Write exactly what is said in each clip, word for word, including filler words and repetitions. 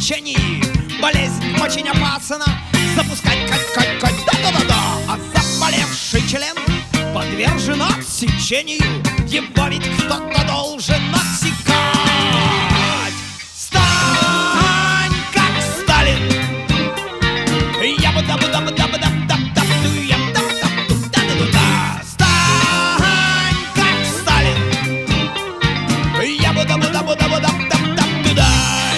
течении. Болезнь очень опасна, запускать как-как-как, да-да-да-да. А заболевший член подвержен отсечению, его ведь кто-то должен отсекать. Стань как Сталин, я бы да бы да бы да бы да да да я да да да да да. Стань как Сталин, я бы да бы да бы да бы да да да да.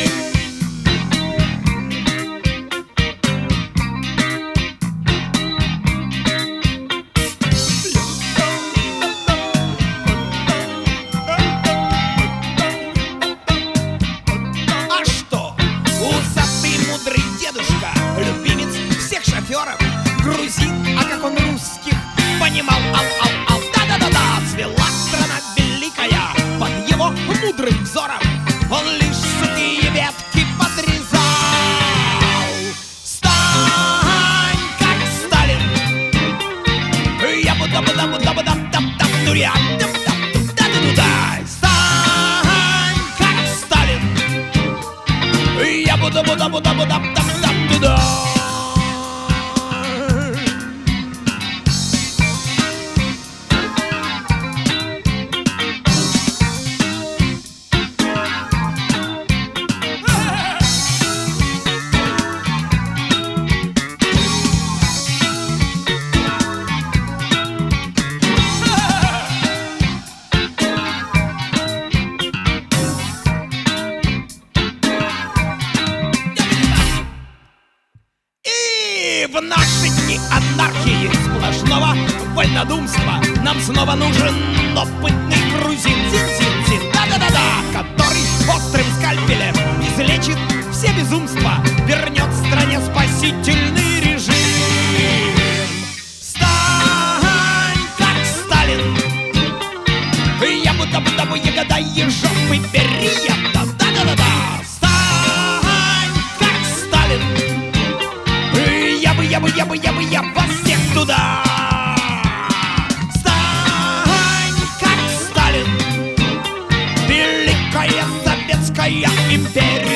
Грузин, а как он русских понимал, ау-ау-ау, да-да-да-да. Цвела страна великая под его мудрым взором, он лишь сухие ветки подрезал. Стань как Сталин, я бы да бы да бы да бы да да да да да да. Стань как Сталин, я бы да бы да бы да бы да да да да. В наши дни анархии, сплошного вольнодумства нам снова нужен опытный грузин, зин-зин-зин, да-да-да-да, который острым скальпелем излечит все безумства, вернет стране спасительный режим. Стань как Сталин, я бы да бы да бы ягода ежовый перья, да-да-да-да. Стань как Сталин, я бы, я бы, я бы, я бы, я вас всех туда. Стань как Сталин, великая советская империя.